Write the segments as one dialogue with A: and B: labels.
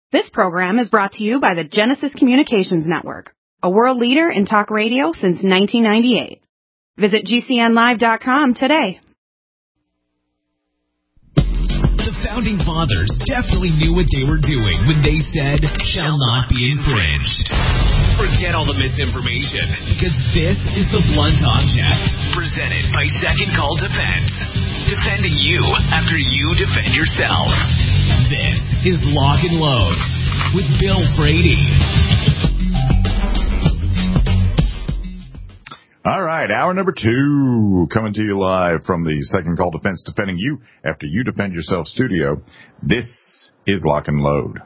A: This program is brought to you by the Genesis Communications Network, a world leader in talk radio since 1998. Visit GCNlive.com today.
B: The Founding Fathers definitely knew what they were doing when they said, shall not be infringed. Forget all the misinformation, because this is the blunt object, presented by Second Call Defense. Defending you after you defend yourself. This is Lock and Load with Bill Frady.
C: All right, hour number 2, coming to you live from the Second Call Defense, defending you after you defend yourself studio. This is Lock and Load.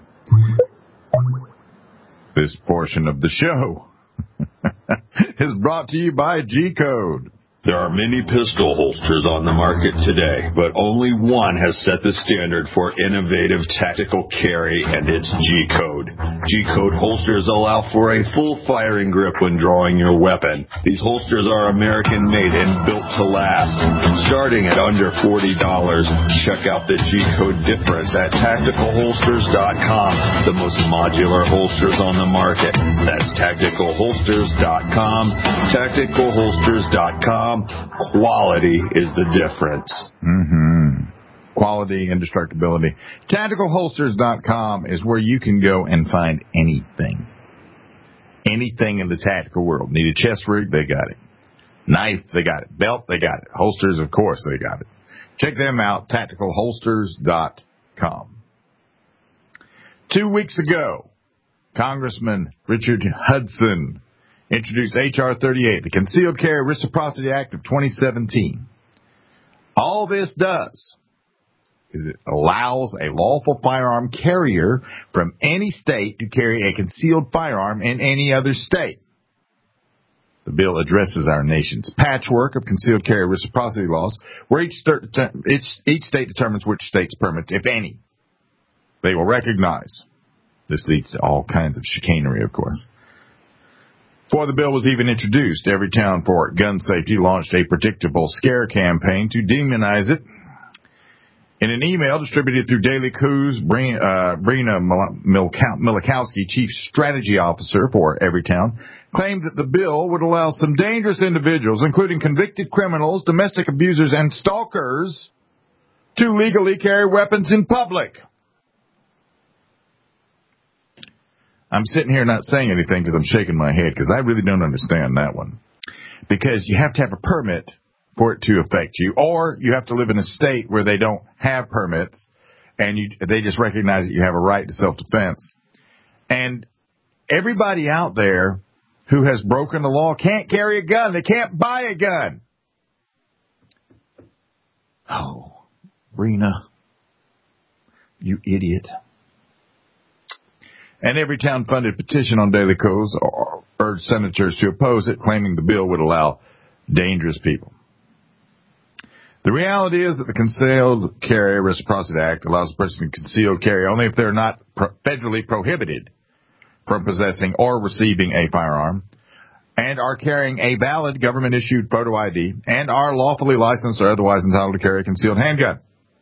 C: This portion of the show is brought to you by G-Code.
D: There are many pistol holsters on the market today, but only one has set the standard for innovative tactical carry, and it's G-Code. G-Code holsters allow for a full firing grip when drawing your weapon. These holsters are American-made and built to last. Starting at under $40, check out the G-Code difference at TacticalHolsters.com, the most modular holsters on the market. That's TacticalHolsters.com, TacticalHolsters.com. Quality is the difference.
C: Quality, indestructibility. TacticalHolsters.com is where you can go and find anything. Anything in the tactical world. Need a chest rig? They got it. Knife? They got it. Belt? They got it. Holsters? Of course they got it. Check them out, TacticalHolsters.com. 2 weeks ago, Congressman Richard Hudson introduced H.R. 38, the Concealed Carry Reciprocity Act of 2017. All this does is it allows a lawful firearm carrier from any state to carry a concealed firearm in any other state. The bill addresses our nation's patchwork of concealed carry reciprocity laws, where each state determines which state's permits, if any, they will recognize. This leads to all kinds of chicanery, of course. Before the bill was even introduced, Everytown for Gun Safety launched a predictable scare campaign to demonize it. In an email distributed through Daily Koo's, Brina Milikowski, Chief Strategy Officer for Everytown, claimed that the bill would allow some dangerous individuals, including convicted criminals, domestic abusers, and stalkers, to legally carry weapons in public. I'm sitting here not saying anything because I'm shaking my head because I really don't understand that one. Because you have to have a permit for it to affect you, or you have to live in a state where they don't have permits and they just recognize that you have a right to self-defense. And everybody out there who has broken the law can't carry a gun. They can't buy a gun. Oh, Brina, you idiot. And Everytown funded petition on Daily Koo's urged senators to oppose it, claiming the bill would allow dangerous people. The reality is that the Concealed Carry Reciprocity Act allows a person to conceal carry only if they're not federally prohibited from possessing or receiving a firearm, and are carrying a valid government-issued photo ID, and are lawfully licensed or otherwise entitled to carry a concealed handgun.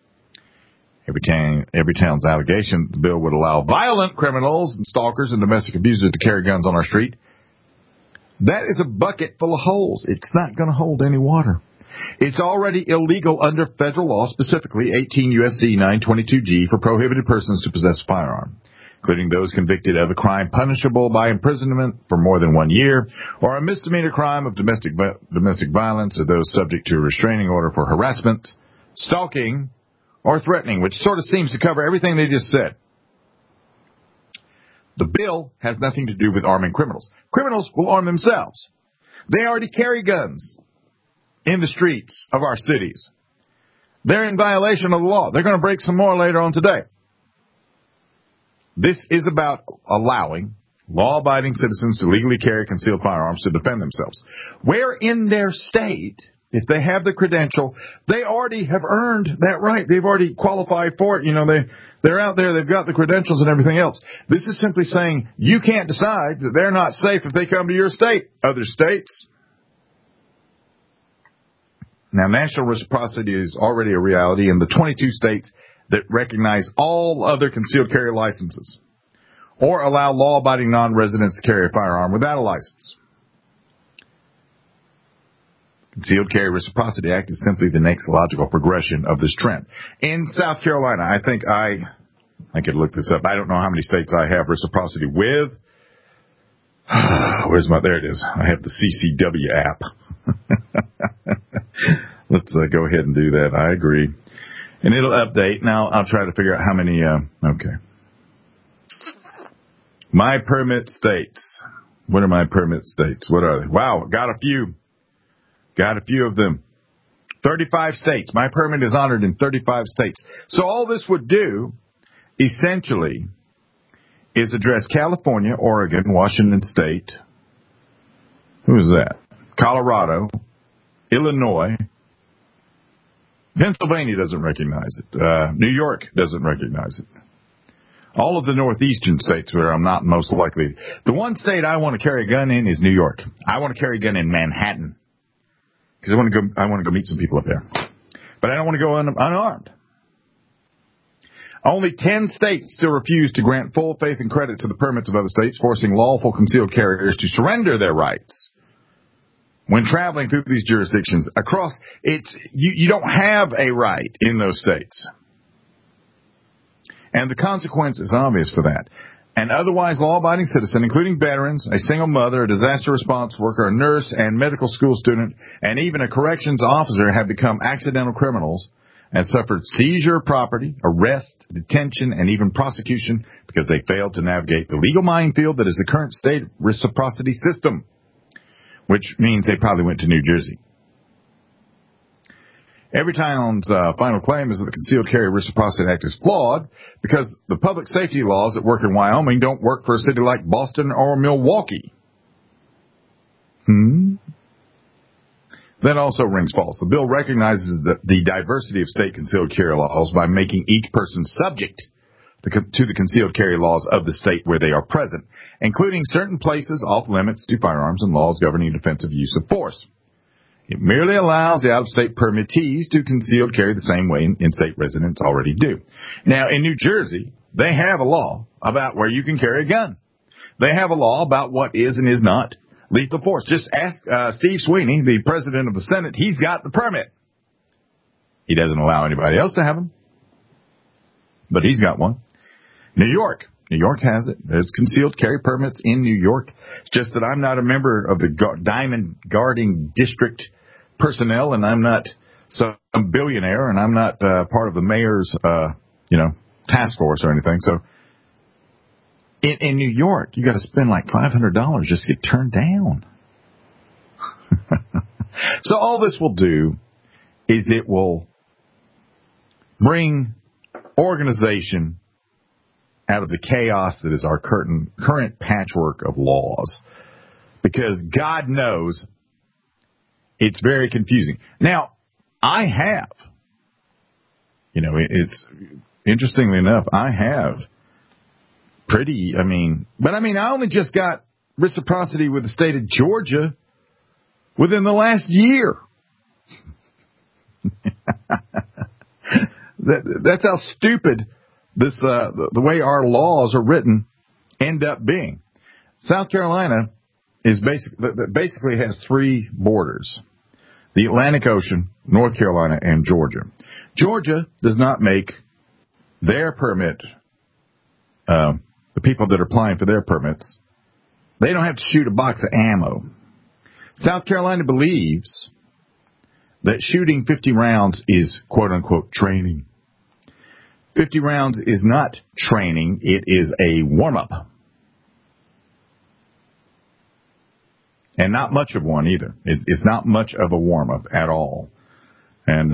C: Everytown's allegation the bill would allow violent criminals and stalkers and domestic abusers to carry guns on our street. That is a bucket full of holes. It's not going to hold any water. It's already illegal under federal law, specifically 18 U.S.C. 922G, for prohibited persons to possess a firearm, including those convicted of a crime punishable by imprisonment for more than 1 year, or a misdemeanor crime of domestic violence, or those subject to a restraining order for harassment, stalking, or threatening, which sort of seems to cover everything they just said. The bill has nothing to do with arming criminals. Criminals will arm themselves. They already carry guns in the streets of our cities. They're in violation of the law. They're going to break some more later on today. This is about allowing law-abiding citizens to legally carry concealed firearms to defend themselves. Where in their state, if they have the credential, they already have earned that right. They've already qualified for it. You know, they're out there. They've got the credentials and everything else. This is simply saying you can't decide that they're not safe if they come to your state. Other states. Now, national reciprocity is already a reality in the 22 states that recognize all other concealed carry licenses. or allow law-abiding non-residents to carry a firearm without a license. Concealed Carry Reciprocity Act is simply the next logical progression of this trend. In South Carolina, I think I could look this up. I don't know how many states I have reciprocity with. There it is. I have the CCW app. Let's go ahead and do that. I agree. And it'll update. Now I'll try to figure out how many, okay. My permit states. What are my permit states? What are they? Wow, got a few. Got a few of them. 35 states. My permit is honored in 35 states. So all this would do, essentially, is address California, Oregon, Washington State. Who is that? Colorado, Illinois. Pennsylvania doesn't recognize it. New York doesn't recognize it. All of the northeastern states where I'm not most likely. The one state I want to carry a gun in is New York. I want to carry a gun in Manhattan because I want to go meet some people up there. But I don't want to go unarmed. Only 10 states still refuse to grant full faith and credit to the permits of other states, forcing lawful concealed carriers to surrender their rights when traveling through these jurisdictions. Across you don't have a right in those states. And the consequence is obvious for that. An otherwise law-abiding citizen, including veterans, a single mother, a disaster response worker, a nurse, and medical school student, and even a corrections officer have become accidental criminals and suffered seizure of property, arrest, detention, and even prosecution because they failed to navigate the legal minefield that is the current state reciprocity system, which means they probably went to New Jersey. Everytown's final claim is that the Concealed Carry Reciprocity Act is flawed because the public safety laws that work in Wyoming don't work for a city like Boston or Milwaukee. That also rings false. The bill recognizes the diversity of state concealed carry laws by making each person subject to the concealed carry laws of the state where they are present, including certain places off limits to firearms and laws governing defensive use of force. It merely allows the out-of-state permittees to concealed carry the same way in-state residents already do. Now, in New Jersey, they have a law about where you can carry a gun. They have a law about what is and is not lethal force. Just ask Steve Sweeney, the president of the Senate. He's got the permit. He doesn't allow anybody else to have them, but he's got one. New York has it. There's concealed carry permits in New York. It's just that I'm not a member of the Diamond Guarding District personnel, and I'm not some billionaire, and I'm not part of the mayor's, task force or anything. So in New York, you got to spend like $500 just to get turned down. So all this will do is it will bring organization out of the chaos that is our current patchwork of laws, because God knows it's very confusing. Now, I have, it's interestingly enough, I have I only just got reciprocity with the state of Georgia within the last year. That's how stupid this the way our laws are written end up being. South Carolina is basically has three borders: the Atlantic Ocean, North Carolina, and Georgia. Georgia does not make their permit. The people that are applying for their permits, they don't have to shoot a box of ammo. South Carolina believes that shooting 50 rounds is quote-unquote training. 50 rounds is not training. It is a warm-up. And not much of one either. It's not much of a warm-up at all. And,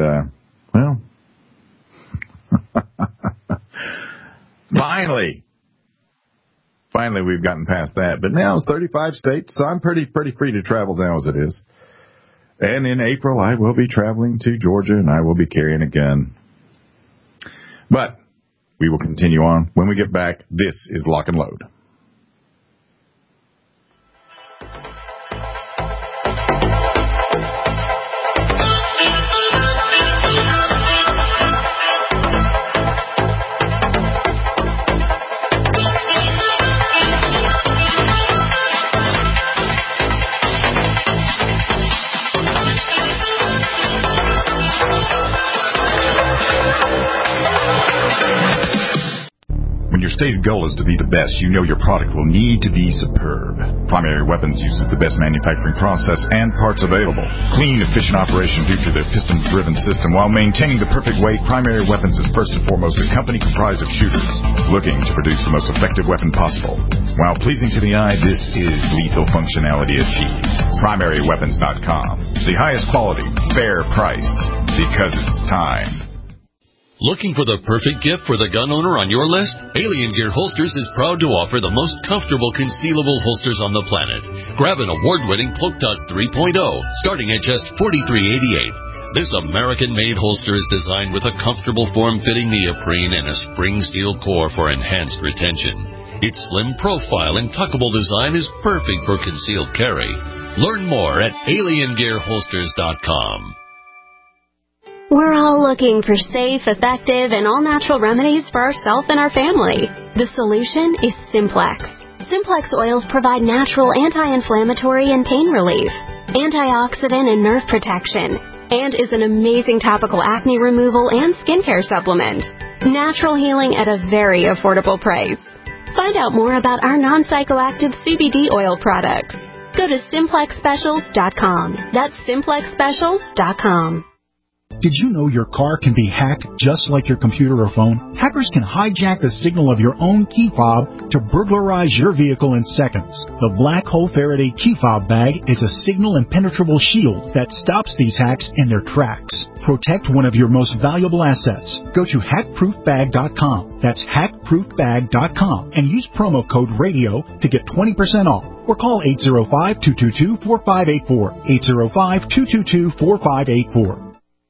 C: Finally, we've gotten past that. But now it's 35 states, so I'm pretty free to travel now as it is. And in April, I will be traveling to Georgia, and I will be carrying a gun. But we will continue on. When we get back, this is Lock and Load. stated goal is to be the best, you know your product will need to be superb. Primary Weapons uses the best manufacturing process and parts available. Clean, efficient operation due to their piston-driven system. While maintaining the perfect weight, Primary Weapons is first and foremost a company comprised of shooters looking to produce the most effective weapon possible. While pleasing to the eye, this is lethal functionality achieved. PrimaryWeapons.com. The highest quality, fair priced, because it's time.
E: Looking for the perfect gift for the gun owner on your list? Alien Gear Holsters is proud to offer the most comfortable concealable holsters on the planet. Grab an award-winning Cloak Tuck 3.0, starting at just $43.88. This American-made holster is designed with a comfortable form-fitting neoprene and a spring steel core for enhanced retention. Its slim profile and tuckable design is perfect for concealed carry. Learn more at aliengearholsters.com.
F: We're all looking for safe, effective, and all-natural remedies for ourselves and our family. The solution is Simplex. Simplex oils provide natural anti-inflammatory and pain relief, antioxidant and nerve protection, and is an amazing topical acne removal and skincare supplement. Natural healing at a very affordable price. Find out more about our non-psychoactive CBD oil products. Go to SimplexSpecials.com. That's SimplexSpecials.com.
G: Did you know your car can be hacked just like your computer or phone? Hackers can hijack the signal of your own key fob to burglarize your vehicle in seconds. The Black Hole Faraday key fob bag is a signal impenetrable shield that stops these hacks in their tracks. Protect one of your most valuable assets. Go to hackproofbag.com. That's hackproofbag.com and use promo code RADIO to get 20% off. Or call 805-222-4584. 805-222-4584.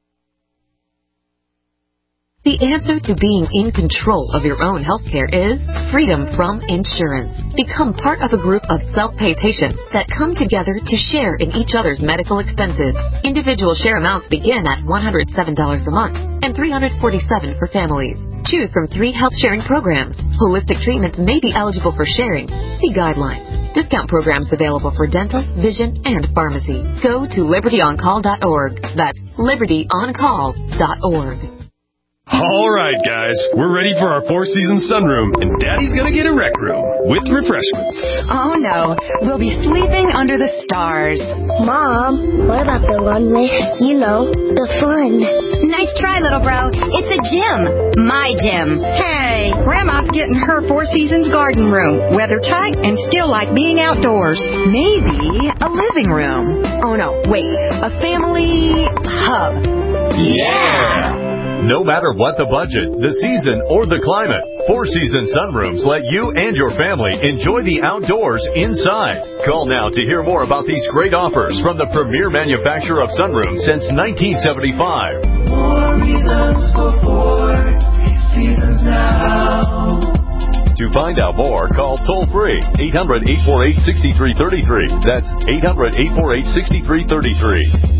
H: The answer to being in control of your own healthcare is freedom from insurance. Become part of a group of self-pay patients that come together to share in each other's medical expenses. Individual share amounts begin at $107 a month and $347 for families. Choose from 3 health-sharing programs. Holistic treatments may be eligible for sharing. See guidelines. Discount programs available for dental, vision, and pharmacy. Go to libertyoncall.org. That's libertyoncall.org.
I: All right, guys, we're ready for our Four Seasons sunroom, and Daddy's gonna get a rec room with refreshments.
A: Oh, no. We'll be sleeping under the stars.
J: Mom, what about the one with, the fun?
K: Nice try, little bro. It's a gym. My gym.
A: Hey, Grandma's getting her Four Seasons garden room. Weather tight and still like being outdoors. Maybe a living room. Oh, no, wait. A family hub.
I: Yeah! No matter what the budget, the season, or the climate, Four Seasons sunrooms let you and your family enjoy the outdoors inside. Call now to hear more about these great offers from the premier manufacturer of sunrooms since 1975.
L: More reasons for Four Seasons now.
I: To find out more, call toll-free 800-848-6333. That's 800-848-6333.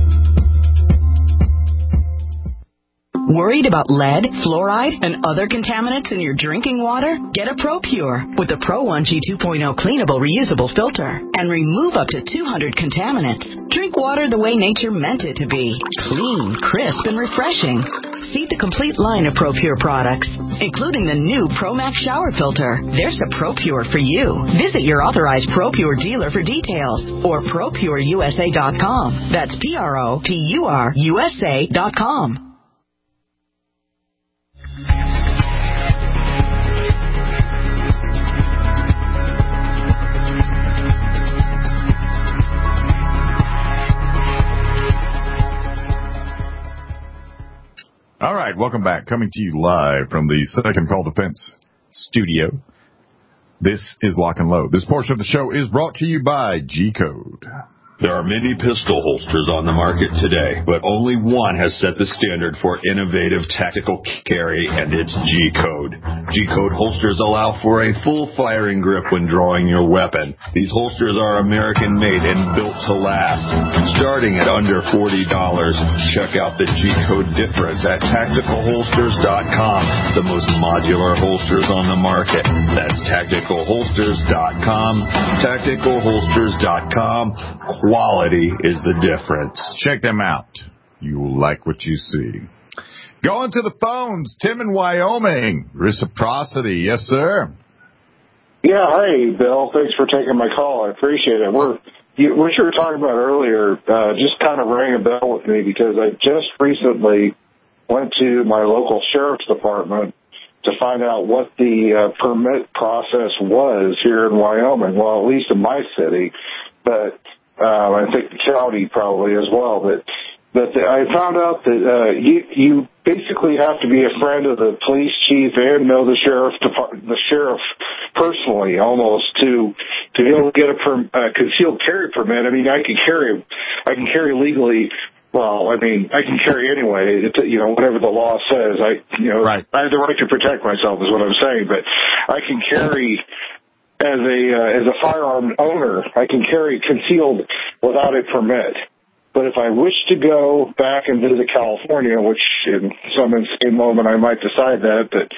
M: Worried about lead, fluoride, and other contaminants in your drinking water? Get a ProPure with the Pro1G 2.0 cleanable reusable filter and remove up to 200 contaminants. Drink water the way nature meant it to be. Clean, crisp, and refreshing. See the complete line of ProPure products, including the new ProMax shower filter. There's a ProPure for you. Visit your authorized ProPure dealer for details or ProPureUSA.com. That's ProPureUSA.com.
C: All right, welcome back. Coming to you live from the Second Call Defense studio. This is Lock and Load. This portion of the show is brought to you by G-Code.
D: There are many pistol holsters on the market today, but only one has set the standard for innovative tactical carry, and it's G-Code. G-Code holsters allow for a full firing grip when drawing your weapon. These holsters are American-made and built to last. Starting at under $40, check out the G-Code difference at TacticalHolsters.com, the most modular holsters on the market. That's TacticalHolsters.com, TacticalHolsters.com. Quality is the difference.
C: Check them out. You will like what you see. Going to the phones, Tim in Wyoming. Reciprocity, yes, sir.
N: Yeah, hey, Bill. Thanks for taking my call. I appreciate it. What you were talking about earlier just kind of rang a bell with me because I just recently went to my local sheriff's department to find out what the permit process was here in Wyoming. Well, at least in my city, but I think the county probably as well. But I found out that you basically have to be a friend of the police chief and know the sheriff personally, almost to be able to get a concealed carry permit. I mean, I can carry legally. Well, I mean, I can carry anyway. Whatever the law says, I have the right to protect myself, is what I'm saying. But I can carry as a firearm owner. I can carry concealed without a permit. But if I wish to go back and visit California, which in some insane moment I might decide that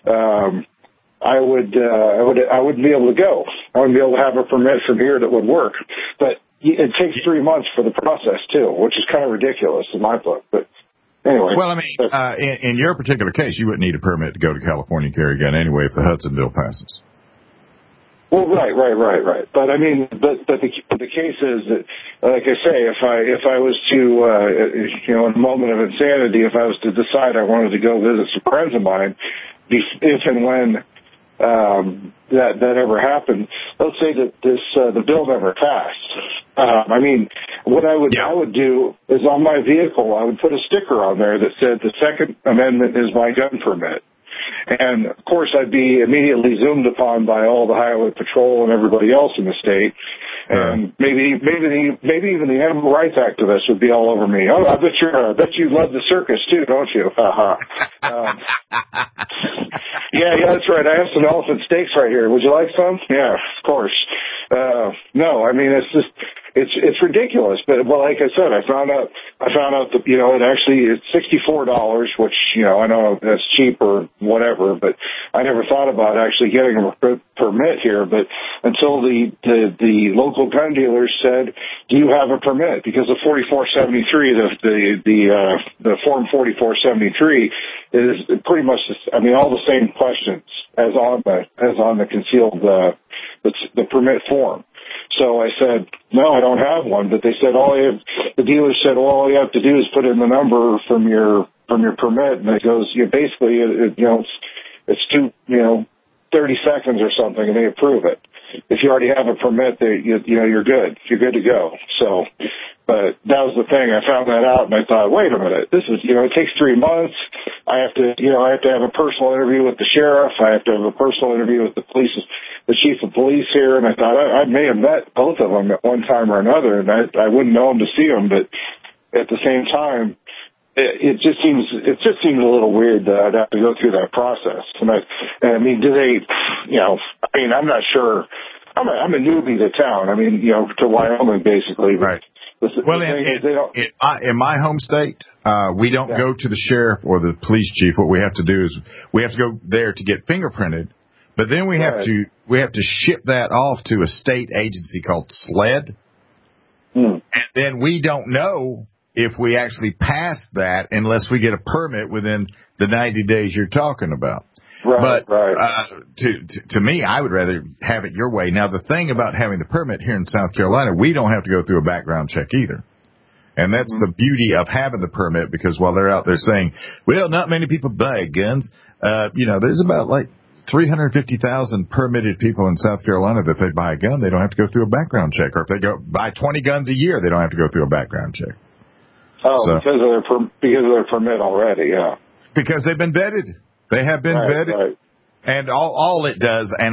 N: I wouldn't be able to go. I wouldn't be able to have a permit from here that would work. But it takes 3 months for the process too, which is kind of ridiculous in my book. But anyway.
C: Well, I mean, in your particular case, you wouldn't need a permit to go to California and carry a gun anyway if the Hudson bill passes.
N: Well, right. But I mean, but the case is that, like I say, if I was to, in a moment of insanity, if I was to decide I wanted to go visit some friends of mine, if and when that ever happened, let's say that the bill never passed. I mean, what I would do is on my vehicle, I would put a sticker on there that said the Second Amendment is my gun permit. And, of course, I'd be immediately zoomed upon by all the highway patrol and everybody else in the state. And maybe even the animal rights activists would be all over me. Oh, I bet you love the circus, too, don't you? Yeah, that's right. I have some elephant steaks right here. Would you like some? Yeah, of course. No, I mean, it's ridiculous. But, well, like I said, I found out that, it actually is $64, which, I know that's cheap or whatever, but I never thought about actually getting a permit here. But until the local gun dealers said, do you have a permit? Because the 4473, the form 4473 is pretty much, all the same questions as on the concealed, the permit form. So I said, no, I don't have one. But they said, the dealer said, all you have to do is put in the number from your permit. And it goes, basically, it's 30 seconds or something, and they approve it. If you already have a permit, you're good. You're good to go. So, but that was the thing. I found that out, and I thought, wait a minute. This is, it takes 3 months. I have to have a personal interview with the sheriff. I have to have a personal interview with the chief of police here. And I thought I may have met both of them at one time or another, and I wouldn't know them to see them. But at the same time, it just seems a little weird that I'd have to go through that process. And do they? I'm not sure. I'm a newbie to town. To Wyoming, basically.
C: Right. Well, in my home state, we don't go to the sheriff or the police chief. What we have to do is we have to go there to get fingerprinted, but then we have to ship that off to a state agency called SLED, and then we don't know if we actually pass that unless we get a permit within the 90 days you're talking about.
N: Right,
C: to me, I would rather have it your way. Now, the thing about having the permit here in South Carolina, we don't have to go through a background check either. And that's the beauty of having the permit, because while they're out there saying, well, not many people buy guns, there's about like 350,000 permitted people in South Carolina that if they buy a gun, they don't have to go through a background check. Or if they buy 20 guns a year, they don't have to go through a background check.
N: Oh, so, because of their permit already, yeah.
C: Because they've been vetted. They have been vetted,
N: right.
C: And all it does, and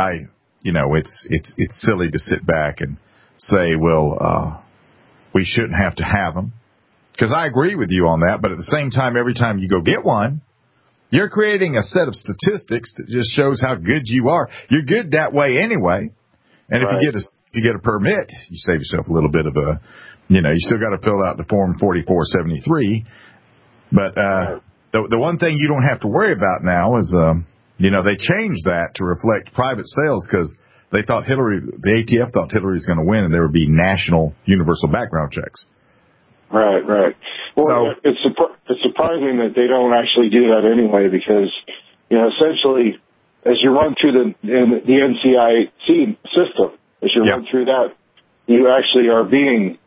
C: it's silly to sit back and say, well, we shouldn't have to have them, because I agree with you on that. But at the same time, every time you go get one, you're creating a set of statistics that just shows how good you are. You're good that way anyway. And if you get a permit, you save yourself a little bit of you still got to fill out the form 4473, but The one thing you don't have to worry about now is, they changed that to reflect private sales because they thought the ATF thought Hillary was going to win, and there would be national universal background checks.
N: Right. Well, it's surprising that they don't actually do that anyway, because, essentially, as you run through the NCIC system, as you run through that, you actually are being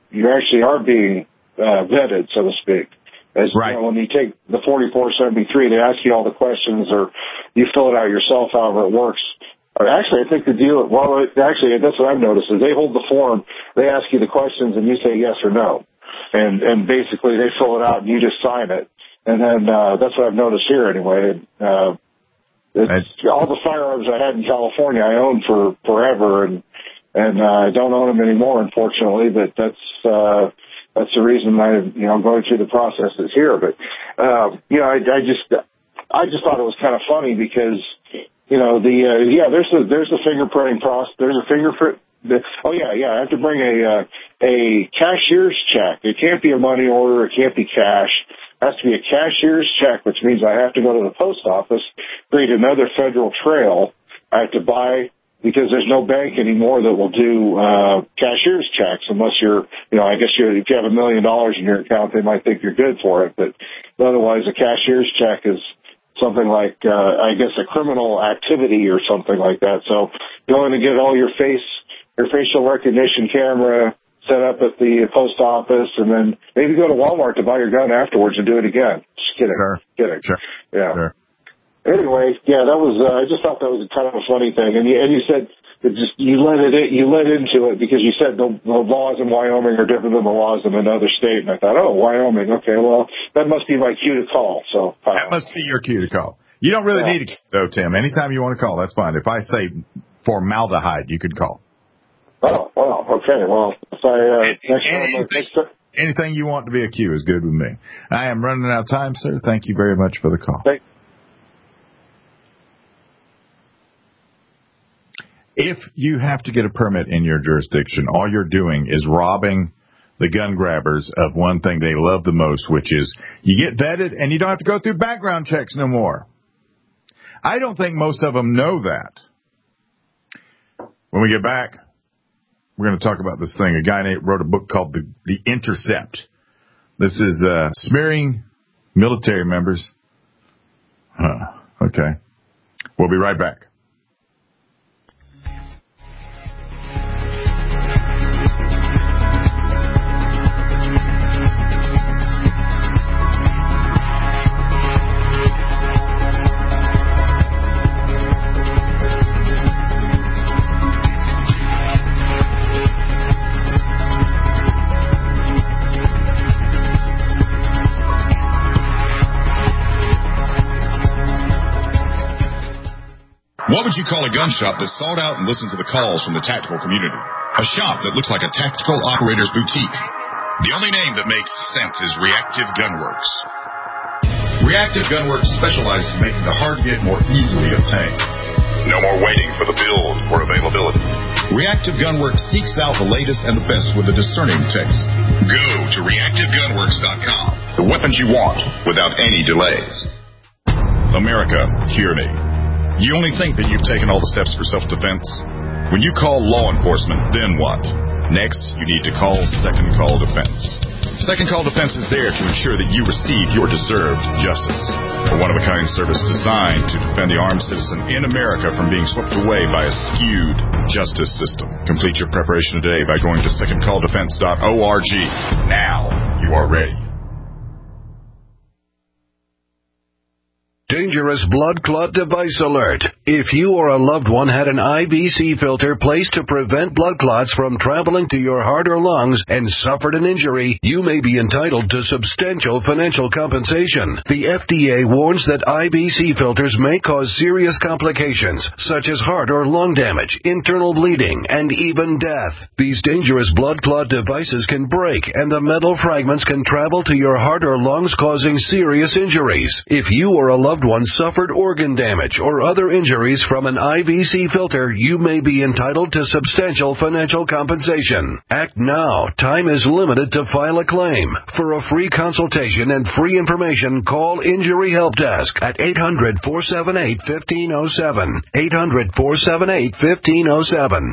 N: vetted, so to speak. When you take the 4473, they ask you all the questions, or you fill it out yourself, however it works. Actually, I think the deal, that's what I've noticed, is they hold the form, they ask you the questions, and you say yes or no. And basically, they fill it out, and you just sign it. And then that's what I've noticed here, anyway. All the firearms I had in California, I owned for forever, and I don't own them anymore, unfortunately. But that's the reason I'm going through the processes here. But I just thought it was kind of funny because there's the fingerprinting process. There's a fingerprint. I have to bring a cashier's check. It can't be a money order. It can't be cash. It has to be a cashier's check, which means I have to go to the post office, create another federal trail. I have to buy, because there's no bank anymore that will do cashier's checks unless you're, I guess if you have $1 million in your account, they might think you're good for it. But otherwise, a cashier's check is something like, I guess, a criminal activity or something like that. So go in and get all your facial recognition camera set up at the post office, and then maybe go to Walmart to buy your gun afterwards and do it again. Just kidding. Kidding.
C: Sure.
N: Yeah.
C: Sure.
N: Anyway, that was, I just thought that was kind of a funny thing. And you said that you led into it because you said the laws in Wyoming are different than the laws in another state. And I thought, Wyoming. Okay, well, that must be my cue to call. So
C: that must be your cue to call. You don't really need a cue, though, Tim. Anytime you want to call, that's fine. If I say formaldehyde, you could call.
N: Oh, well, okay. Well, if
C: anything you want to be a cue is good with me. I am running out of time, sir. Thank you very much for the call. If you have to get a permit in your jurisdiction, all you're doing is robbing the gun grabbers of one thing they love the most, which is you get vetted and you don't have to go through background checks no more. I don't think most of them know that. When we get back, we're going to talk about this thing. A guy wrote a book called The Intercept. This is smearing military members. Okay. We'll be right back.
O: What would you call a gun shop that sought out and listened to the calls from the tactical community? A shop that looks like a tactical operator's boutique. The only name that makes sense is Reactive Gunworks. Reactive Gunworks specializes in making the hard get more easily obtained. No more waiting for the build or availability. Reactive Gunworks seeks out the latest and the best with a discerning taste. Go to reactivegunworks.com. The weapons you want without any delays. America, hear me. You only think that you've taken all the steps for self-defense? When you call law enforcement, then what? Next, you need to call Second Call Defense. Second Call Defense is there to ensure that you receive your deserved justice. A one-of-a-kind service designed to defend the armed citizen in America from being swept away by a skewed justice system. Complete your preparation today by going to secondcalldefense.org. Now you are ready.
P: Dangerous blood clot device alert. If you or a loved one had an IBC filter placed to prevent blood clots from traveling to your heart or lungs and suffered an injury, you may be entitled to substantial financial compensation. The FDA warns that IBC filters may cause serious complications, such as heart or lung damage, internal bleeding, and even death. These dangerous blood clot devices can break, and the metal fragments can travel to your heart or lungs, causing serious injuries. If you or a loved loved one suffered organ damage or other injuries from an IVC filter, you may be entitled to substantial financial compensation. Act now. Time is limited to file a claim. For a free consultation and free information, call Injury Help Desk at 800-478-1507. 800-478-1507.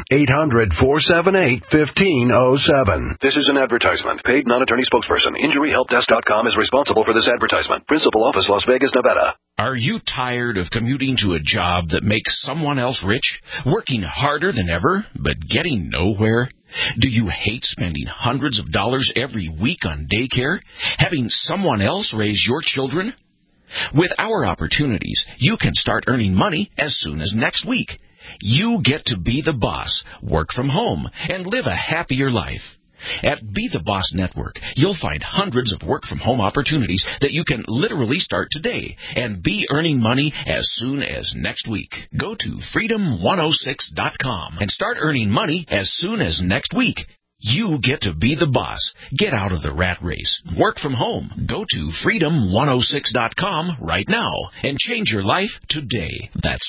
P: 800-478-1507. This is an advertisement. Paid non-attorney spokesperson. InjuryHelpDesk.com is responsible for this advertisement. Principal office, Las Vegas, Nevada.
Q: Are you tired of commuting to a job that makes someone else rich? Working harder than ever, but getting nowhere? Do you hate spending hundreds of dollars every week on daycare? Having someone else raise your children? With our opportunities, you can start earning money as soon as next week. You get to be the boss, work from home, and live a happier life. At Be the Boss Network, you'll find hundreds of work-from-home opportunities that you can literally start today and be earning money as soon as next week. Go to freedom106.com and start earning money as soon as next week. You get to be the boss. Get out of the rat race. Work from home. Go to freedom106.com right now and change your life today. That's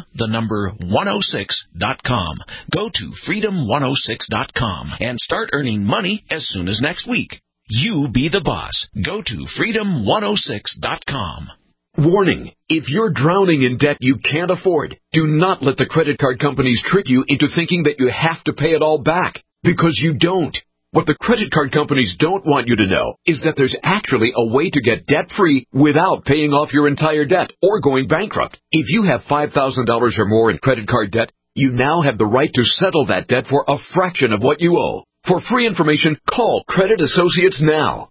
Q: freedom106.com. Go to freedom106.com and start earning money as soon as next week. You be the boss. Go to freedom106.com.
R: Warning, if you're drowning in debt you can't afford, do not let the credit card companies trick you into thinking that you have to pay it all back. Because you don't. What the credit card companies don't want you to know is that there's actually a way to get debt-free without paying off your entire debt or going bankrupt. If you have $5,000 or more in credit card debt, you now have the right to settle that debt for a fraction of what you owe. For free information, call Credit Associates now.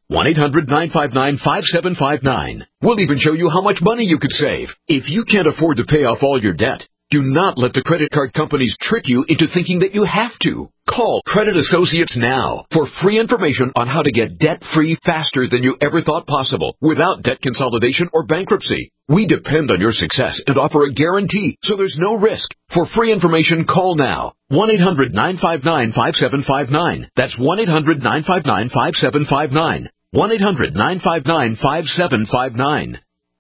R: 1-800-959-5759. We'll even show you how much money you could save. If you can't afford to pay off all your debt, do not let the credit card companies trick you into thinking that you have to. Call Credit Associates now for free information on how to get debt-free faster than you ever thought possible without debt consolidation or bankruptcy. We depend on your success and offer a guarantee, so there's no risk. For free information, call now. 1-800-959-5759. That's 1-800-959-5759. 1-800-959-5759.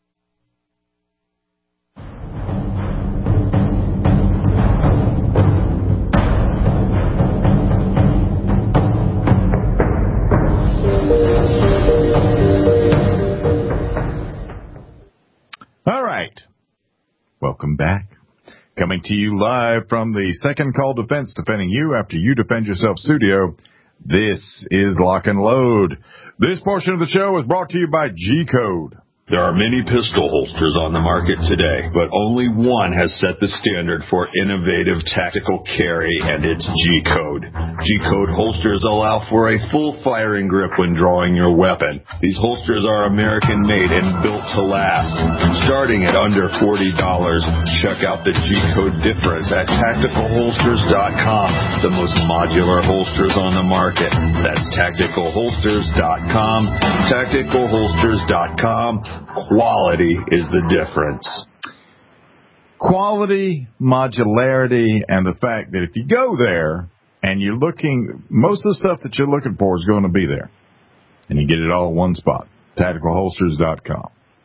C: All right. Welcome back. Coming to you live from the Second Call Defense, defending you after you defend yourself studio. This is Lock and Load. This portion of the show is brought to you by G-Code.
D: There are many pistol holsters on the market today, but only one has set the standard for innovative tactical carry, and it's G-Code. G-Code holsters allow for a full firing grip when drawing your weapon. These holsters are American-made and built to last. Starting at under $40, check out the G-Code difference at TacticalHolsters.com, the most modular holsters on the market. That's TacticalHolsters.com, TacticalHolsters.com. Quality is the difference.
C: Quality, modularity, and the fact that if you go there and you're looking, most of the stuff that you're looking for is going to be there. And you get it all in one spot. TacticalHolsters.com.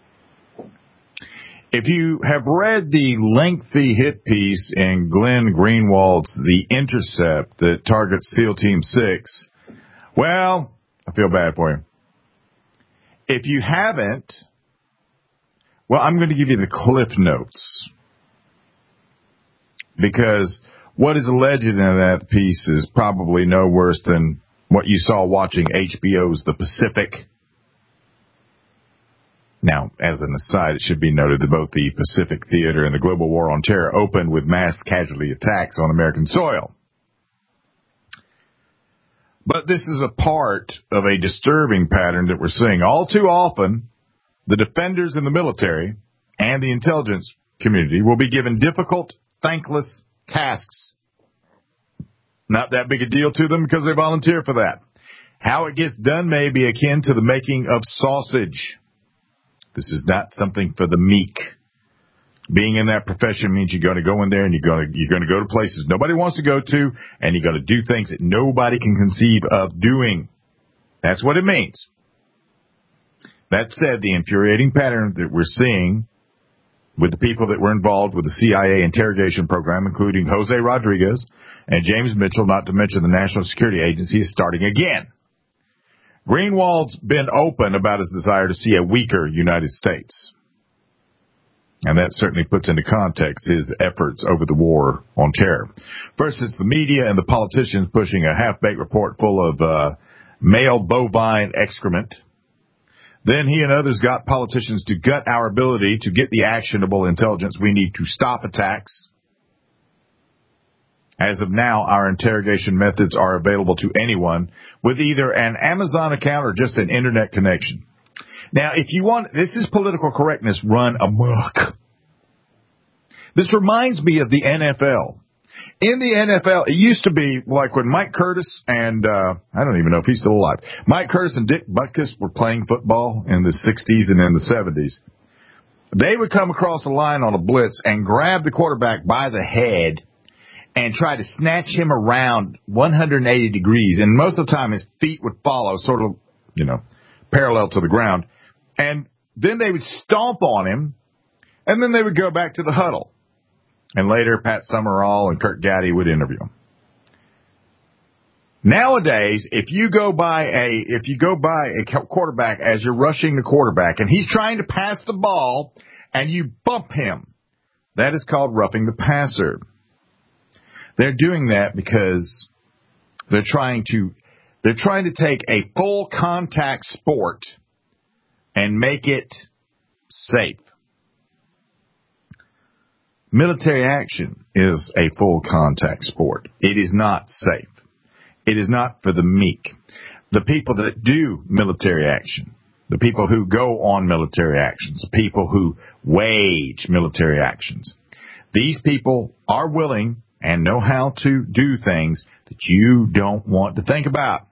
C: If you have read the lengthy hit piece in Glenn Greenwald's The Intercept that targets SEAL Team 6, well, I feel bad for you. If you haven't, well, I'm going to give you the Cliff Notes. Because what is alleged in that piece is probably no worse than what you saw watching HBO's The Pacific. Now, as an aside, it should be noted that both the Pacific Theater and the Global War on Terror opened with mass casualty attacks on American soil. But this is a part of a disturbing pattern that we're seeing. All too often, the defenders in the military and the intelligence community will be given difficult, thankless tasks. Not that big a deal to them because they volunteer for that. How it gets done may be akin to the making of sausage. This is not something for the meek. Being in that profession means you're going to go in there and you're going to go to places nobody wants to go to, and you're going to do things that nobody can conceive of doing. That's what it means. That said, the infuriating pattern that we're seeing with the people that were involved with the CIA interrogation program, including Jose Rodriguez and James Mitchell, not to mention the National Security Agency, is starting again. Greenwald's been open about his desire to see a weaker United States. And that certainly puts into context his efforts over the war on terror. First, it's the media and the politicians pushing a half-baked report full of male bovine excrement. Then he and others got politicians to gut our ability to get the actionable intelligence we need to stop attacks. As of now, our interrogation methods are available to anyone with either an Amazon account or just an internet connection. Now, if you want, this is political correctness run amok. This reminds me of the NFL. In the NFL, it used to be like when Mike Curtis and, I don't even know if he's still alive, Mike Curtis and Dick Butkus were playing football in the 60s and in the 70s. They would come across a line on a blitz and grab the quarterback by the head and try to snatch him around 180 degrees. And most of the time his feet would follow sort of, parallel to the ground. And then they would stomp on him, and then they would go back to the huddle. And later, Pat Summerall and Kirk Gaddy would interview him. Nowadays, if you go by a quarterback as you're rushing the quarterback, and he's trying to pass the ball, and you bump him, that is called roughing the passer. They're doing that because they're trying to take a full contact sport and make it safe. Military action is a full contact sport. It is not safe. It is not for the meek. The people that do military action, the people who go on military actions, the people who wage military actions, these people are willing and know how to do things that you don't want to think about.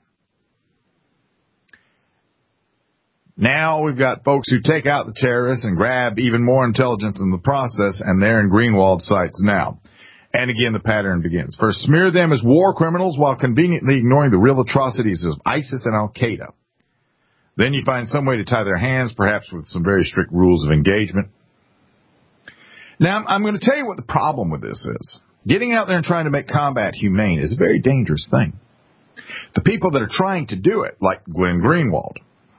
C: Now we've got folks who take out the terrorists and grab even more intelligence in the process, and they're in Greenwald's sights now. And again, the pattern begins. First, smear them as war criminals while conveniently ignoring the real atrocities of ISIS and Al-Qaeda. Then you find some way to tie their hands, perhaps with some very strict rules of engagement. Now, I'm going to tell you what the problem with this is. Getting out there and trying to make combat humane is a very dangerous thing. The people that are trying to do it, like Glenn Greenwald,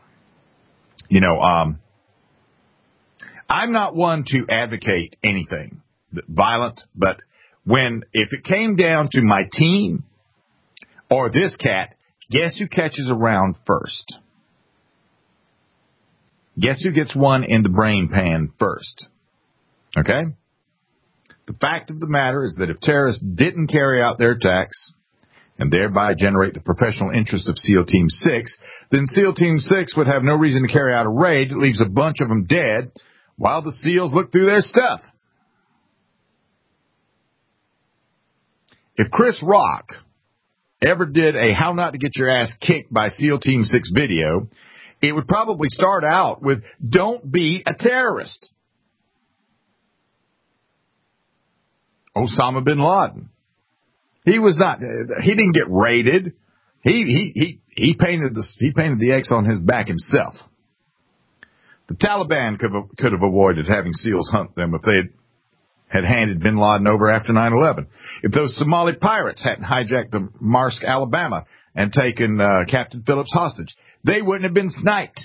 C: I'm not one to advocate anything violent, but if it came down to my team or this cat, guess who catches a round first? Guess who gets one in the brain pan first? Okay? The fact of the matter is that if terrorists didn't carry out their attacks and thereby generate the professional interest of SEAL Team 6, then SEAL Team 6 would have no reason to carry out a raid that leaves a bunch of them dead while the SEALs look through their stuff. If Chris Rock ever did a how not to get your ass kicked by SEAL Team 6 video, it would probably start out with, don't be a terrorist. Osama bin Laden. He didn't get raided. He painted the X on his back himself. The Taliban could have avoided having SEALs hunt them if they had handed bin Laden over after 9/11. If those Somali pirates hadn't hijacked the Marsk, Alabama, and taken Captain Phillips hostage, they wouldn't have been sniped.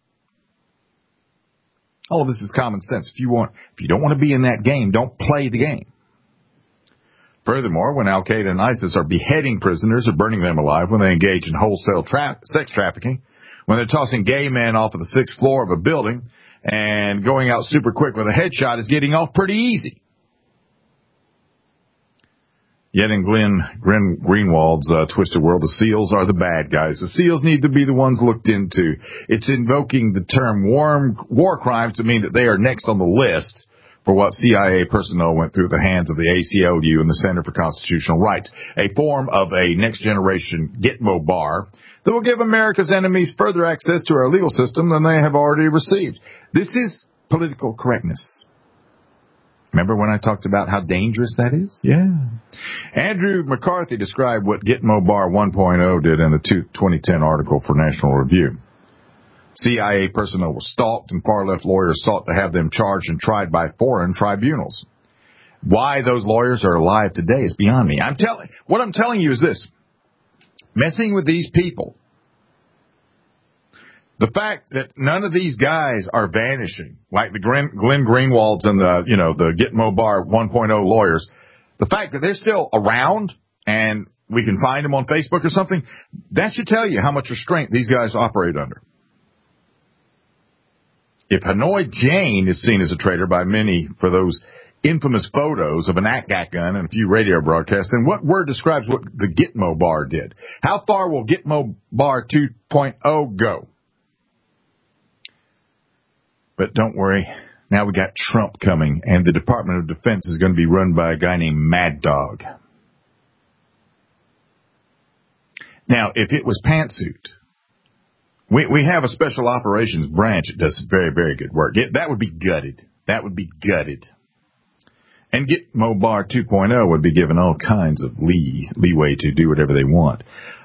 C: All of this is common sense. If you don't want to be in that game, don't play the game. Furthermore, when Al-Qaeda and ISIS are beheading prisoners or burning them alive, when they engage in wholesale sex trafficking, when they're tossing gay men off of the 6th floor of a building and going out super quick with a headshot is getting off pretty easy. Yet in Glenn Greenwald's twisted world, the SEALs are the bad guys. The SEALs need to be the ones looked into. It's invoking the term war crimes to mean that they are next on the list for what CIA personnel went through the hands of the ACLU and the Center for Constitutional Rights, a form of a next-generation Gitmo bar that will give America's enemies further access to our legal system than they have already received. This is political correctness. Remember when I talked about how dangerous that is? Yeah. Andrew McCarthy described what Gitmo Bar 1.0 did in a 2010 article for National Review. CIA personnel were stalked, and far-left lawyers sought to have them charged and tried by foreign tribunals. Why those lawyers are alive today is beyond me. What I'm telling you is this. Messing with these people, the fact that none of these guys are vanishing, like the Glenn Greenwalds and the Gitmo Bar 1.0 lawyers, the fact that they're still around and we can find them on Facebook or something, that should tell you how much restraint these guys operate under. If Hanoi Jane is seen as a traitor by many for those infamous photos of an ACGAC gun and a few radio broadcasts, then what word describes what the Gitmo Bar did? How far will Gitmo Bar 2.0 go? But don't worry, now we got Trump coming, and the Department of Defense is going to be run by a guy named Mad Dog. Now, if it was Pantsuit, we have a special operations branch that does very, very good work. That would be gutted. That would be gutted. And Gitmo Bar 2.0 would be given all kinds of leeway to do whatever they want.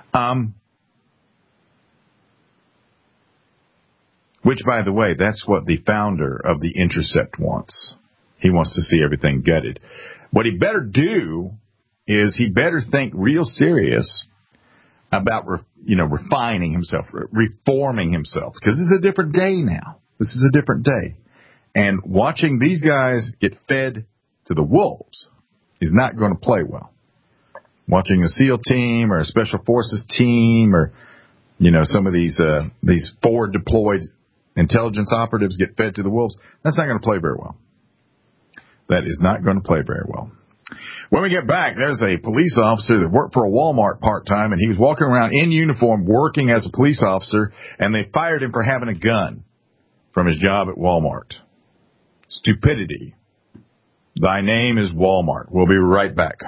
C: Which, by the way, that's what the founder of The Intercept wants. He wants to see everything gutted. What he better do is he better think real serious about, refining himself, reforming himself, because this is a different day now. This is a different day. And watching these guys get fed to the wolves is not going to play well. Watching a SEAL team or a Special Forces team or, some of these forward deployed intelligence operatives get fed to the wolves, that's not going to play very well. That is not going to play very well. When we get back, there's a police officer that worked for a Walmart part-time, and he was walking around in uniform working as a police officer, and they fired him for having a gun from his job at Walmart. Stupidity. Thy name is Walmart. We'll be right back.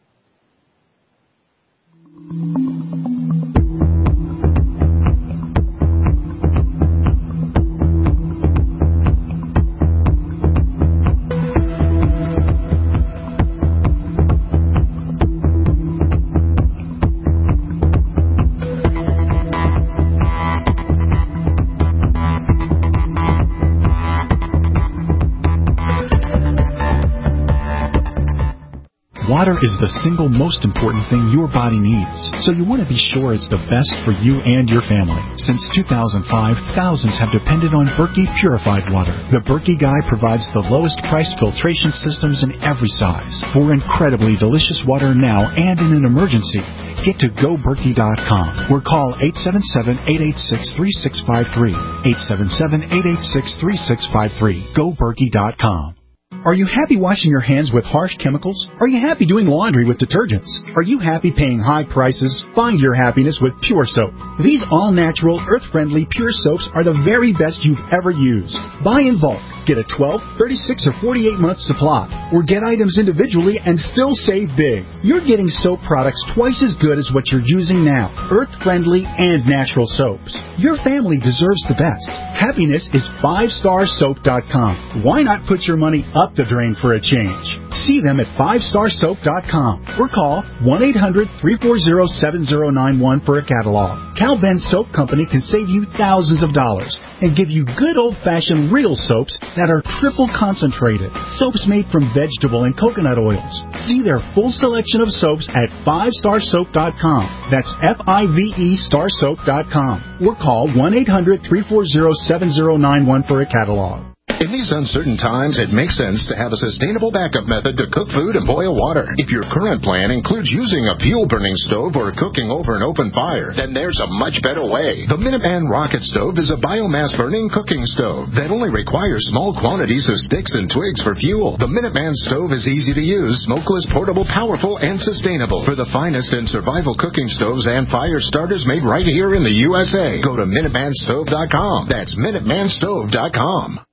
G: Water is the single most important thing your body needs, so you want to be sure it's the best for you and your family. Since 2005, thousands have depended on Berkey purified water. The Berkey Guy provides the lowest priced filtration systems in every size. For incredibly delicious water now and in an emergency, get to GoBerkey.com or call 877-886-3653. 877-886-3653. GoBerkey.com. Are you happy washing your hands with harsh chemicals? Are you happy doing laundry with detergents? Are you happy paying high prices? Find your happiness with Pure Soap. These all-natural, earth-friendly Pure Soaps are the very best you've ever used. Buy in bulk. Get a 12, 36, or 48-month supply. Or get items individually and still save big. You're getting soap products twice as good as what you're using now. Earth-friendly and natural soaps. Your family deserves the best. Happiness is 5starsoap.com. Why not put your money up the drain for a change? See them at 5starsoap.com or call 1-800-340-7091 for a catalog. Cal Ben Soap Company can save you thousands of dollars and give you good old-fashioned real soaps that are triple concentrated. Soaps made from vegetable and coconut oils. See their full selection of soaps at 5starsoap.com. That's F-I-V-E starsoap.com or call 1-800-340-7091 for a catalog.
S: In these uncertain times, it makes sense to have a sustainable backup method to cook food and boil water. If your current plan includes using a fuel-burning stove or cooking over an open fire, then there's a much better way. The Minuteman Rocket Stove is a biomass-burning cooking stove that only requires small quantities of sticks and twigs for fuel. The Minuteman Stove is easy to use, smokeless, portable, powerful, and sustainable. For the finest in survival cooking stoves and fire starters made right here in the USA, go to MinutemanStove.com. That's MinutemanStove.com.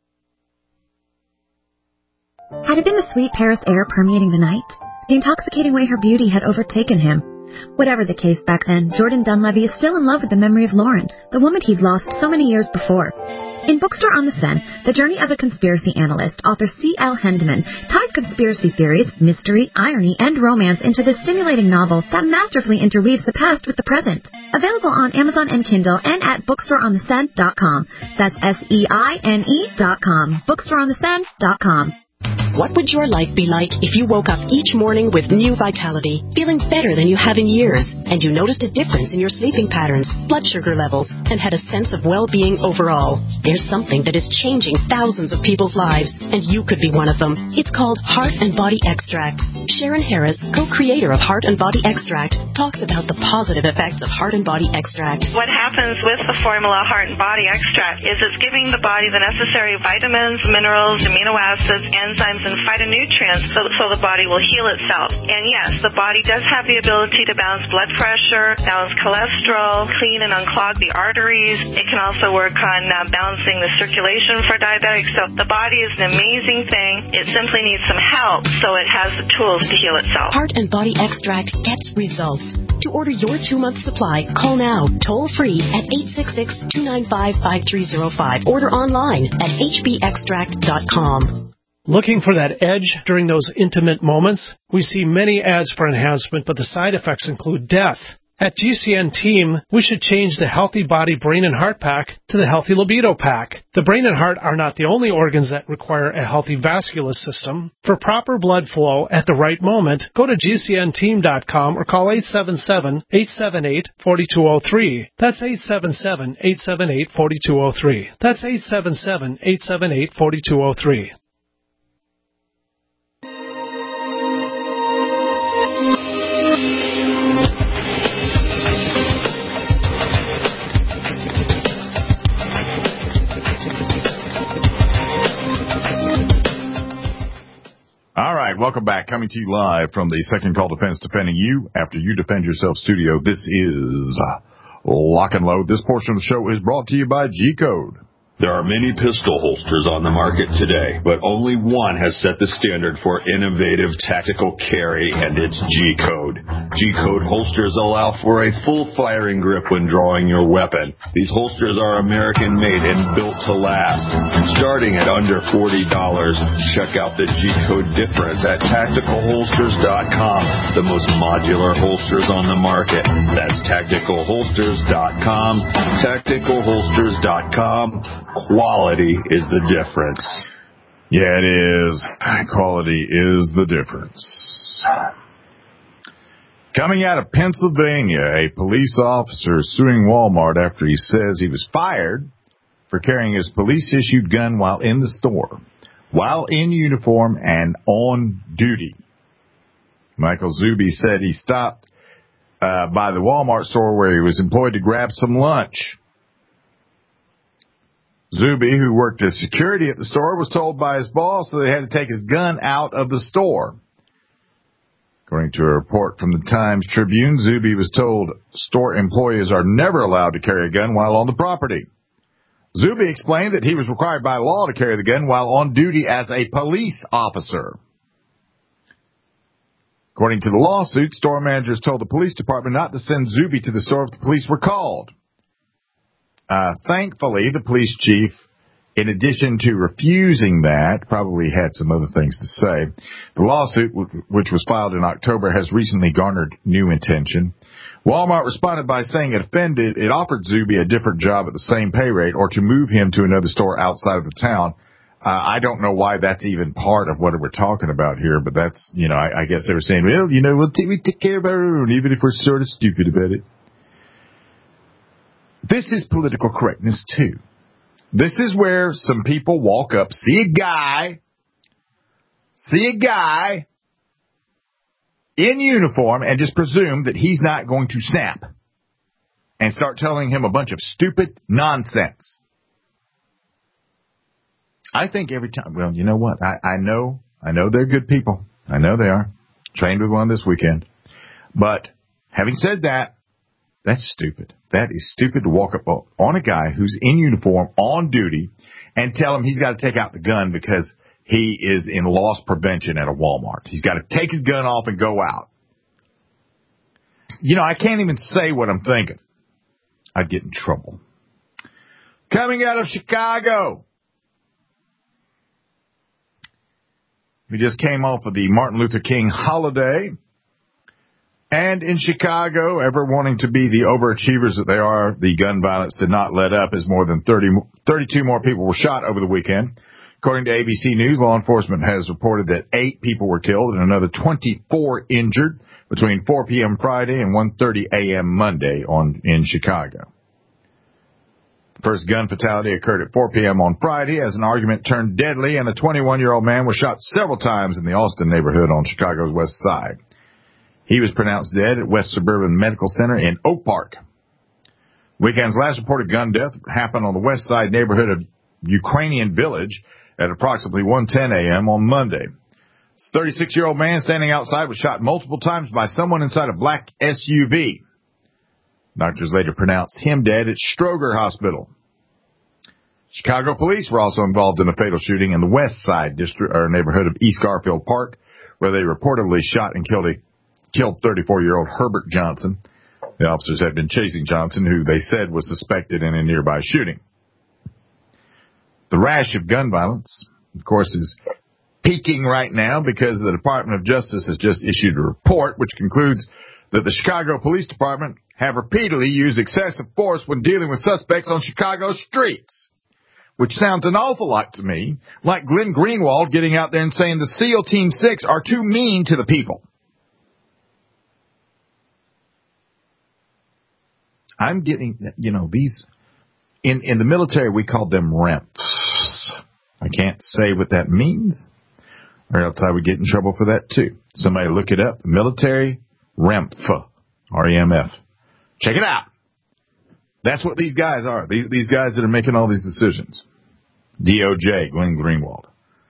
T: Had it been the sweet Paris air permeating the night? The intoxicating way her beauty had overtaken him? Whatever the case back then, Jordan Dunleavy is still in love with the memory of Lauren, the woman he'd lost so many years before. In Bookstore on the Seine, The Journey of a Conspiracy Analyst, author C.L. Hendeman ties conspiracy theories, mystery, irony, and romance into this stimulating novel that masterfully interweaves the past with the present. Available on Amazon and Kindle and at bookstoreontheseine.com. That's SEINE.com. Bookstoreontheseine.com.
U: What would your life be like if you woke up each morning with new vitality, feeling better than you have in years, and you noticed a difference in your sleeping patterns, blood sugar levels, and had a sense of well-being overall? There's something that is changing thousands of people's lives, and you could be one of them. It's called Heart and Body Extract. Sharon Harris, co-creator of Heart and Body Extract, talks about the positive effects of Heart and Body Extract.
V: What happens with the formula Heart and Body Extract is it's giving the body the necessary vitamins, minerals, amino acids, enzymes, and phytonutrients so the body will heal itself. And yes, the body does have the ability to balance blood pressure, balance cholesterol, clean and unclog the arteries. It can also work on balancing the circulation for diabetics. So the body is an amazing thing. It simply needs some help so it has the tools to heal itself.
U: Heart and Body Extract gets results. To order your 2-month supply, call now, toll-free at 866-295-5305. Order online at hbextract.com.
W: Looking for that edge during those intimate moments? We see many ads for enhancement, but the side effects include death. At GCN Team, we should change the Healthy Body Brain and Heart Pack to the Healthy Libido Pack. The brain and heart are not the only organs that require a healthy vascular system. For proper blood flow at the right moment, go to GCNteam.com or call 877-878-4203. That's 877-878-4203. That's 877-878-4203.
C: All right, welcome back. Coming to you live from the Second Call Defense, defending you after you defend yourself studio. This is Lock and Load. This portion of the show is brought to you by G-Code.
D: There are many pistol holsters on the market today, but only one has set the standard for innovative tactical carry, and it's G-Code. G-Code holsters allow for a full firing grip when drawing your weapon. These holsters are American-made and built to last. Starting at under $40, check out the G-Code difference at tacticalholsters.com, the most modular holsters on the market. That's tacticalholsters.com, tacticalholsters.com. Quality is the difference.
C: Yeah, it is. Quality is the difference. Coming out of Pennsylvania, a police officer is suing Walmart after he says he was fired for carrying his police-issued gun while in the store, while in uniform and on duty. Michael Zuby said he stopped by the Walmart store where he was employed to grab some lunch. Zuby, who worked as security at the store, was told by his boss that he had to take his gun out of the store. According to a report from the Times Tribune, Zuby was told store employees are never allowed to carry a gun while on the property. Zuby explained that he was required by law to carry the gun while on duty as a police officer. According to the lawsuit, store managers told the police department not to send Zuby to the store if the police were called. Thankfully, the police chief, in addition to refusing that, probably had some other things to say. The lawsuit, which was filed in October, has recently garnered new attention. Walmart responded by saying it offered Zuby a different job at the same pay rate or to move him to another store outside of the town. I don't know why that's even part of what we're talking about here, but that's, I guess they were saying, well, we take care of our own, even if we're sort of stupid about it. This is political correctness, too. This is where some people walk up, see a guy in uniform, and just presume that he's not going to snap and start telling him a bunch of stupid nonsense. I think every time, well, you know what? I know they're good people. I know they are. Trained with one this weekend. But having said that, that's stupid. That is stupid to walk up on a guy who's in uniform on duty and tell him he's got to take out the gun because he is in loss prevention at a Walmart. He's got to take his gun off and go out. I can't even say what I'm thinking. I'd get in trouble. Coming out of Chicago. We just came off of the Martin Luther King holiday. And in Chicago, ever wanting to be the overachievers that they are, the gun violence did not let up as more than 32 more people were shot over the weekend. According to ABC News, law enforcement has reported that 8 people were killed and another 24 injured between 4 p.m. Friday and 1:30 a.m. Monday in Chicago. The first gun fatality occurred at 4 p.m. on Friday as an argument turned deadly and a 21-year-old man was shot several times in the Austin neighborhood on Chicago's west side. He was pronounced dead at West Suburban Medical Center in Oak Park. Weekend's last reported gun death happened on the west side neighborhood of Ukrainian Village at approximately 1:10 a.m. on Monday. This 36-year-old man standing outside was shot multiple times by someone inside a black SUV. Doctors later pronounced him dead at Stroger Hospital. Chicago police were also involved in a fatal shooting in the west side district or neighborhood of East Garfield Park, where they reportedly shot and killed 34-year-old Herbert Johnson. The officers had been chasing Johnson, who they said was suspected in a nearby shooting. The rash of gun violence, of course, is peaking right now because the Department of Justice has just issued a report which concludes that the Chicago Police Department have repeatedly used excessive force when dealing with suspects on Chicago's streets, which sounds an awful lot to me like Glenn Greenwald getting out there and saying the SEAL Team 6 are too mean to the people. I'm getting, these, in the military, we call them REMFs. I can't say what that means, or else I would get in trouble for that too. Somebody look it up. Military REMF, R-E-M-F. Check it out. That's what these guys are. These guys that are making all these decisions. DOJ, Glenn Greenwald.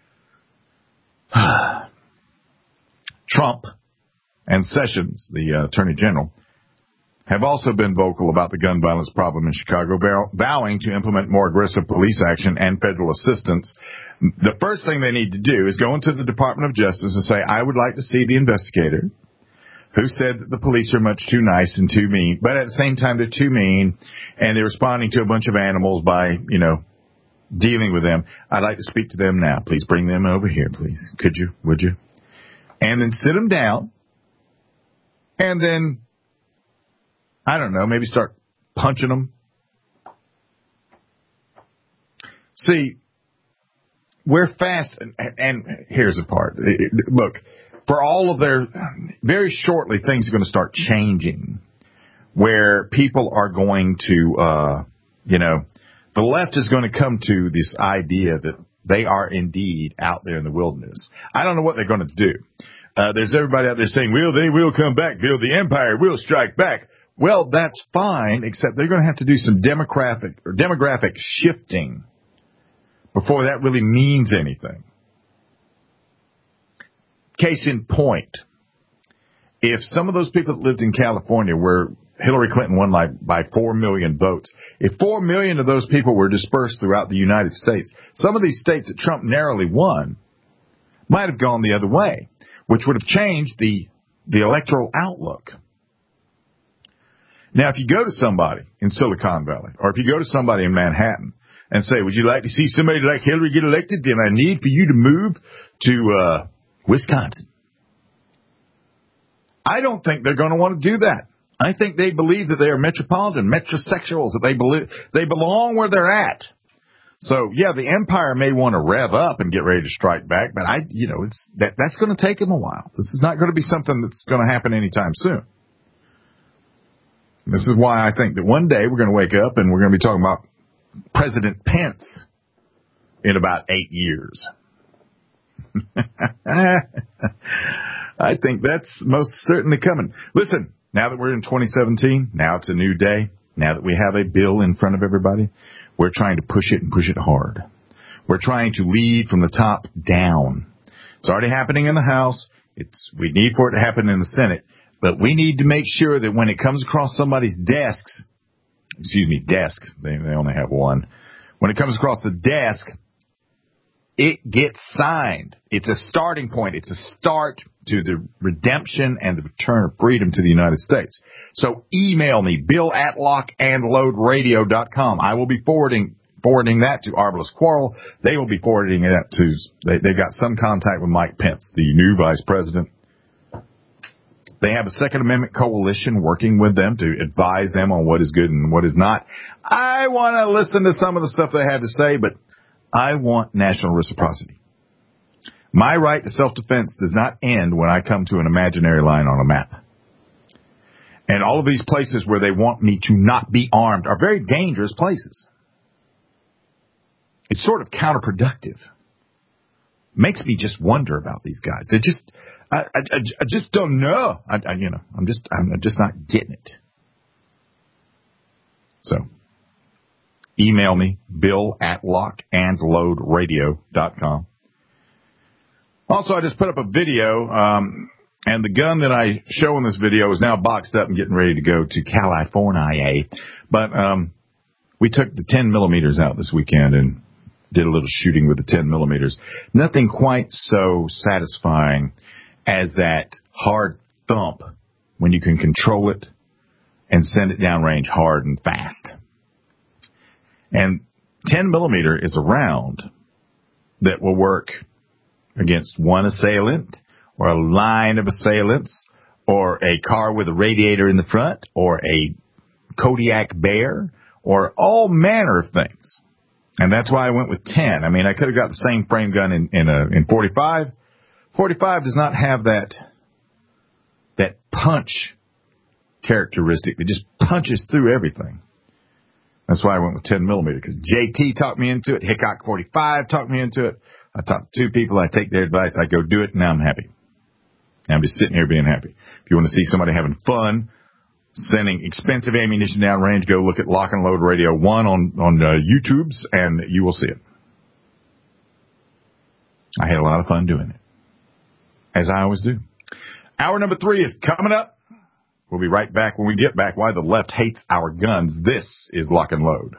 C: Trump and Sessions, the Attorney General, have also been vocal about the gun violence problem in Chicago, vowing to implement more aggressive police action and federal assistance. The first thing they need to do is go into the Department of Justice and say, I would like to see the investigator who said that the police are much too nice and too mean, but at the same time they're too mean and they're responding to a bunch of animals by, dealing with them. I'd like to speak to them now. Please bring them over here, please. Could you? Would you? And then sit them down and then, I don't know, maybe start punching them. See, we're fast, and here's the part. Look, for all of very shortly things are going to start changing where people are going to, the left is going to come to this idea that they are indeed out there in the wilderness. I don't know what they're going to do. There's everybody out there saying, well, they will come back, Bill, the empire will strike back. Well, that's fine, except they're going to have to do some demographic shifting before that really means anything. Case in point, if some of those people that lived in California where Hillary Clinton won by 4 million votes, if 4 million of those people were dispersed throughout the United States, some of these states that Trump narrowly won might have gone the other way, which would have changed the electoral outlook. Now, if you go to somebody in Silicon Valley, or if you go to somebody in Manhattan and say, would you like to see somebody like Hillary get elected? Then I need for you to move to Wisconsin. I don't think they're going to want to do that. I think they believe that they are metropolitan, metrosexuals, that they belong where they're at. So, yeah, the empire may want to rev up and get ready to strike back, but that's going to take them a while. This is not going to be something that's going to happen anytime soon. This is why I think that one day we're going to wake up and we're going to be talking about President Pence in about 8 years. I think that's most certainly coming. Listen, now that we're in 2017, now it's a new day. Now that we have a bill in front of everybody, we're trying to push it and push it hard. We're trying to lead from the top down. It's already happening in the House. We need for it to happen in the Senate. But we need to make sure that when it comes across somebody's desk, they only have one. When it comes across the desk, it gets signed. It's a starting point. It's a start to the redemption and the return of freedom to the United States. So email me, bill@lockandloadradio.com. I will be forwarding forwarding that to Arbalest Quarrel. They will be forwarding that to, they've got some contact with Mike Pence, the new vice president. They have a Second Amendment coalition working with them to advise them on what is good and what is not. I want to listen to some of the stuff they have to say, but I want national reciprocity. My right to self-defense does not end when I come to an imaginary line on a map. And all of these places where they want me to not be armed are very dangerous places. It's sort of counterproductive. Makes me just wonder about these guys. They just, I just don't know. I'm just not getting it. So, email me, bill@lockandloadradio.com. Also, I just put up a video, and the gun that I show in this video is now boxed up and getting ready to go to California. But we took the 10 millimeters out this weekend and did a little shooting with the 10 millimeters. Nothing quite so satisfying as that hard thump when you can control it and send it downrange hard and fast. And 10 millimeter is a round that will work against one assailant or a line of assailants or a car with a radiator in the front or a Kodiak Bear or all manner of things. And that's why I went with 10. I mean, I could have got the same frame gun in 45. 45 does not have that punch characteristic that just punches through everything. That's why I went with 10 millimeter, because JT talked me into it. Hickok 45 talked me into it. I talked to two people. I take their advice. I go do it, and now I'm happy. I'm just sitting here being happy. If you want to see somebody having fun sending expensive ammunition downrange, go look at Lock and Load Radio 1 on YouTube's, and you will see it. I had a lot of fun doing it, as I always do. Hour number 3 is coming up. We'll be right back when we get back. Why the left hates our guns. This is Lock and Load.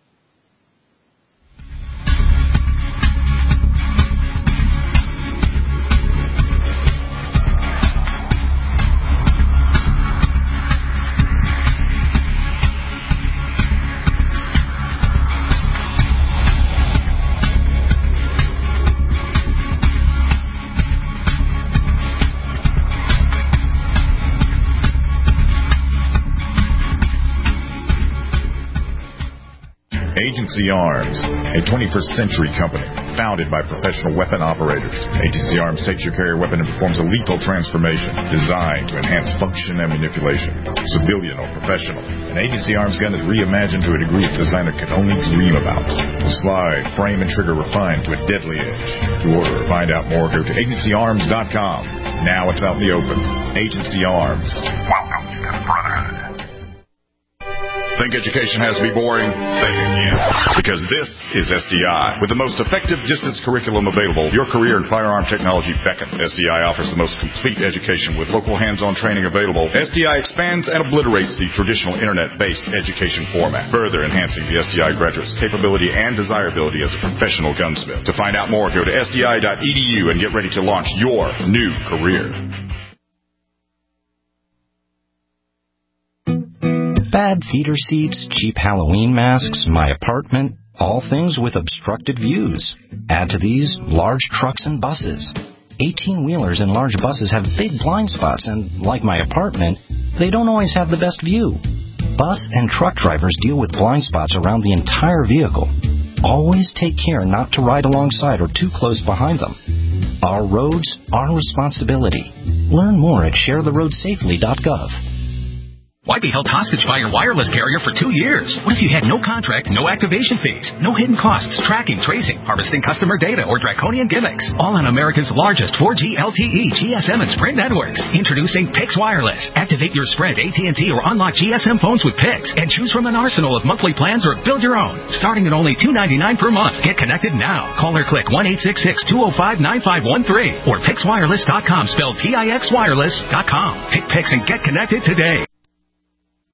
C: Agency Arms, a 21st century company founded by professional weapon operators. Agency Arms takes your carrier weapon and performs a lethal transformation designed to enhance function and manipulation, civilian or professional. An Agency Arms gun is reimagined to a degree its designer could only dream about. The slide, frame, and trigger refined to a deadly edge. To order or find out more, go to agencyarms.com. Now it's out in the open. Agency Arms. Welcome to the Brotherhood. Think education has to be boring? Say it again. Because this is SDI. With the most effective distance curriculum available, your career in firearm technology beckons. SDI offers the most complete education with local hands-on training available. SDI expands and obliterates the traditional internet-based education format, further enhancing the SDI graduate's capability and desirability as a professional gunsmith. To find out more, go to sdi.edu and get ready to launch your new career.
B: Bad theater seats, cheap Halloween masks, my apartment, all things with obstructed views. Add to these large trucks and buses. 18-wheelers and large buses have big blind spots, and like my apartment, they don't always have the best view. Bus and truck drivers deal with blind spots around the entire vehicle. Always take care not to ride alongside or too close behind them. Our roads, our responsibility. Learn more at sharetheroadsafely.gov.
E: Why be held hostage by your wireless carrier for 2 years? What if you had no contract, no activation fees, no hidden costs, tracking, tracing, harvesting customer data, or draconian gimmicks? All on America's largest 4G LTE, GSM, and Sprint networks. Introducing Pix Wireless. Activate your Sprint, AT&T, or unlock GSM phones with Pix, and choose from an arsenal of monthly plans or build your own. Starting at only $2.99 per month. Get connected now. Call or click 1-866-205-9513 or PixWireless.com, spelled PIXWireless.com. Pick Pix and get connected today.